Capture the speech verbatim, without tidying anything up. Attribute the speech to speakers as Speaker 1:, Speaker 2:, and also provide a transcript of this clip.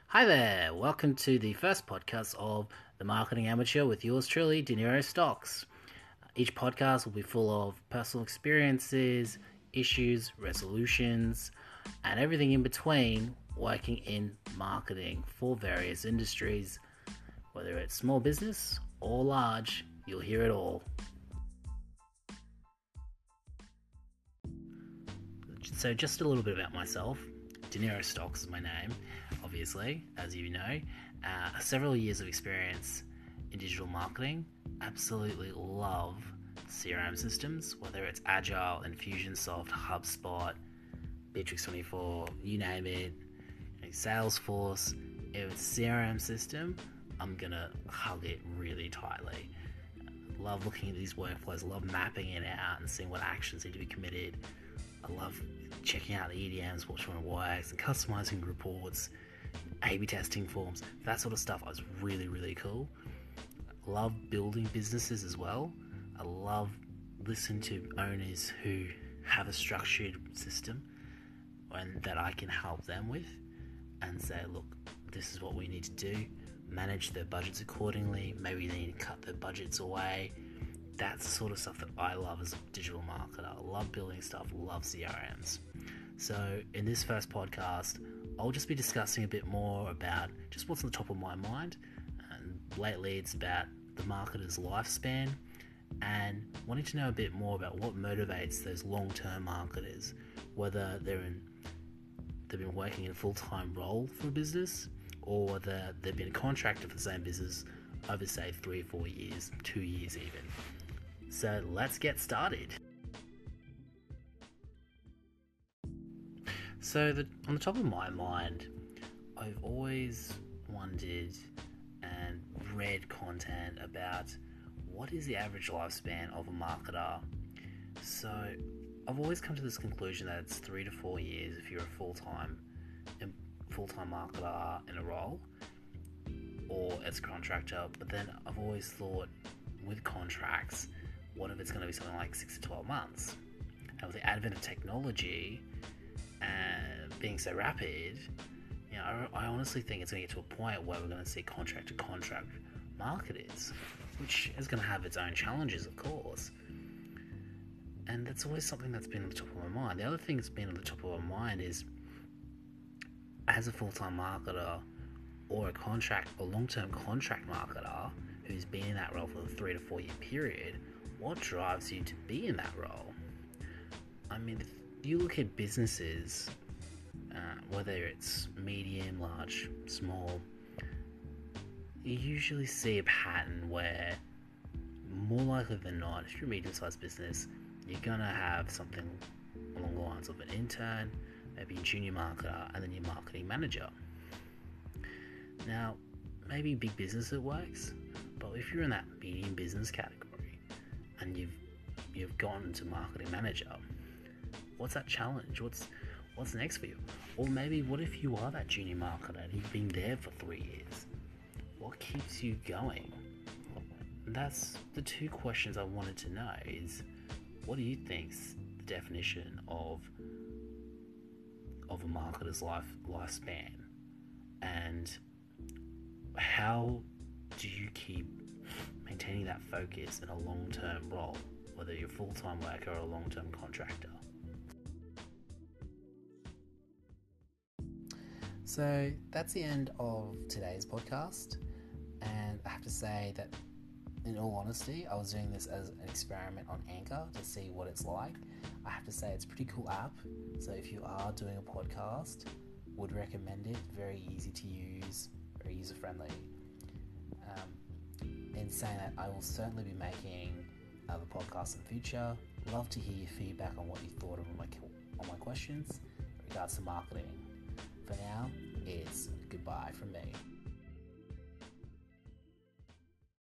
Speaker 1: Hi there, welcome to the first podcast of The Marketing Amateur with yours truly, De Niro Stocks. Each podcast will be full of personal experiences, issues, resolutions, and everything in between working in marketing for various industries. Whether it's small business or large, you'll hear it all. So just a little bit about myself. De Niro Stocks is my name, obviously, as you know. Uh, several years of experience in digital marketing. Absolutely love C R M systems, whether it's Agile, Infusionsoft, HubSpot, Bitrix twenty-four, you name it. Salesforce. If it's a C R M system, I'm gonna hug it really tightly. Love looking at these workflows, love mapping it out and seeing what actions need to be committed. I love checking out the E D Ms, watching what works, and customizing reports, A B testing forms, that sort of stuff is really, really cool. I love building businesses as well. I love listening to owners who have a structured system and that I can help them with and say, look, this is what we need to do, manage their budgets accordingly, maybe they need to cut their budgets away. That's the sort of stuff that I love as a digital marketer. I love building stuff, love C R Ms. So in this first podcast, I'll just be discussing a bit more about just what's on the top of my mind. And lately it's about the marketer's lifespan and wanting to know a bit more about what motivates those long-term marketers, whether they're in, they've been working in a full-time role for a business or whether they've been a contractor for the same business over, say, three or four years, two years even. So let's get started. So the, on the top of my mind, I've always wondered and read content about what is the average lifespan of a marketer. So I've always come to this conclusion that it's three to four years if you're a full-time full-time marketer in a role or as a contractor. But then I've always thought with contracts, what if it's going to be something like six to twelve months? And with the advent of technology and being so rapid, you know, I, I honestly think it's going to get to a point where we're going to see contract to contract marketers, which is going to have its own challenges, of course. And that's always something that's been on the top of my mind. The other thing that's been on the top of my mind is, as a full-time marketer or a contract or long-term contract marketer who's been in that role for a three to four year period, what drives you to be in that role? I mean, if you look at businesses, uh, whether it's medium, large, small, you usually see a pattern where more likely than not, if you're a medium-sized business, you're going to have something along the lines of an intern, maybe a junior marketer, and then your marketing manager. Now, maybe big business it works, but if you're in that medium business category and you've you've gone to marketing manager, what's that challenge? What's what's next for you? Or maybe what if you are that junior marketer and you've been there for three years? What keeps you going? And that's the two questions I wanted to know is, what do you think's the definition of of a marketer's life lifespan, and how do you keep maintaining that focus in a long-term role, whether you're a full-time worker or a long-term contractor? So that's the end of today's podcast, and I have to say that in all honesty, I was doing this as an experiment on Anchor to see what it's like. I have to say it's a pretty cool app, so if you are doing a podcast, would recommend it. Very easy to use, very user-friendly. Um, in saying that, I will certainly be making other podcasts in the future. Love to hear your feedback on what you thought of my, on my questions in regards to marketing. For now, it's goodbye from me.